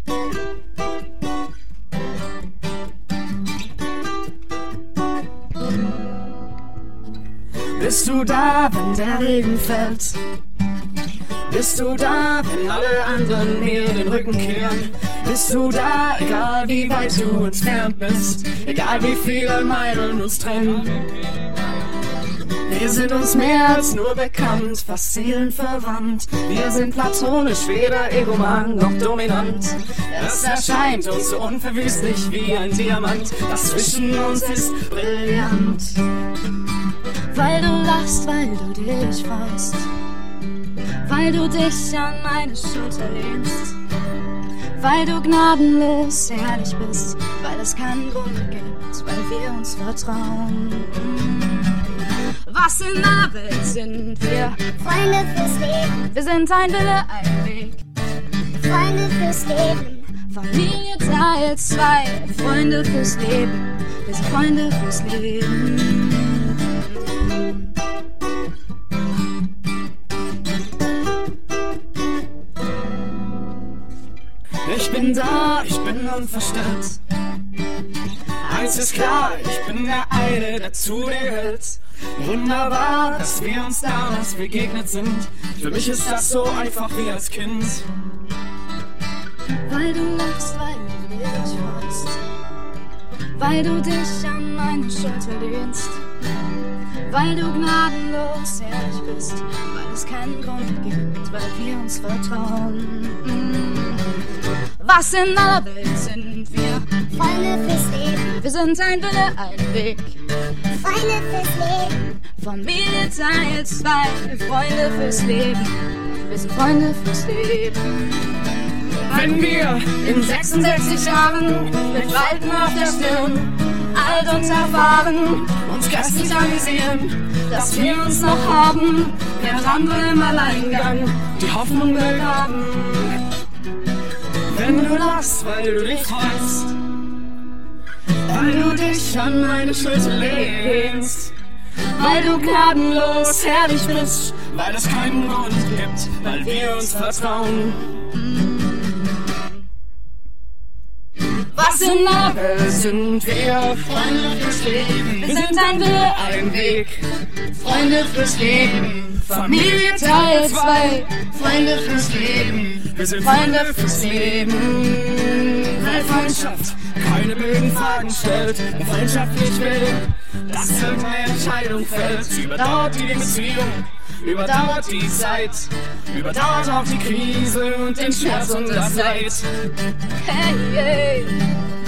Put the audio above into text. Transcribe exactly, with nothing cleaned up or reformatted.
Bist du da, wenn der Regen fällt? Bist du da, wenn alle anderen mir den Rücken kehren? Bist du da, egal wie weit du entfernt bist, egal wie viele Meilen uns trennen? Wir sind uns mehr als nur bekannt, fast seelenverwandt. Wir sind platonisch, weder egoman noch dominant. Es erscheint uns so unverwüstlich wie ein Diamant. Das zwischen uns ist brillant. Weil du lachst, weil du dich freust, weil du dich an meine Schulter lehnst, weil du gnadenlos ehrlich bist, weil es keinen Grund gibt, weil wir uns vertrauen. Was in der Welt sind wir? Freunde fürs Leben. Wir sind ein Wille, ein Weg. Freunde fürs Leben. Familie Teil zwei. Freunde fürs Leben. Wir sind Freunde fürs Leben. Ich bin da, ich bin unverstellt. Eins ist klar, ich bin der eine, der zu dir hält. Wunderbar, dass wir uns damals begegnet sind. Für mich ist das so einfach wie als Kind. Weil du lachst, weil du dich freust, weil du dich an meine Schulter lehnst, weil du gnadenlos ehrlich bist, weil es keinen Grund gibt, weil wir uns vertrauen. Was in aller Welt sind wir? Freunde fürs Leben. Wir sind ein Wille, ein Weg. Freunde fürs Leben. Familie Teil zwei. Freunde fürs Leben. Wir sind Freunde fürs Leben. Wenn wir in sechsundsechzig Jahren mit Falten auf der Stirn alt und erfahren uns gestern amüsieren, dass wir uns noch haben, während andere im Alleingang die Hoffnung begraben. Wenn du lachst, weil du dich freust, weil du dich an meine Schulter lehnst, weil du gnadenlos herrlich bist, weil es keinen Grund gibt, weil wir uns vertrauen. Was in der Welt sind wir? Freunde fürs Leben. Wir sind ein Wille, ein Weg. Freunde fürs Leben. Familie Teil zwei. Freunde fürs Leben. Wir sind Freunde fürs Leben. Weil Freundschaft keine blöden Fragen stellt und Freundschaft nicht will, dass irgendeine Entscheidung fällt. Überdauert die Beziehung, überdauert die Zeit, überdauert auch die Krise und den Schmerz und das Leid. Hey, hey.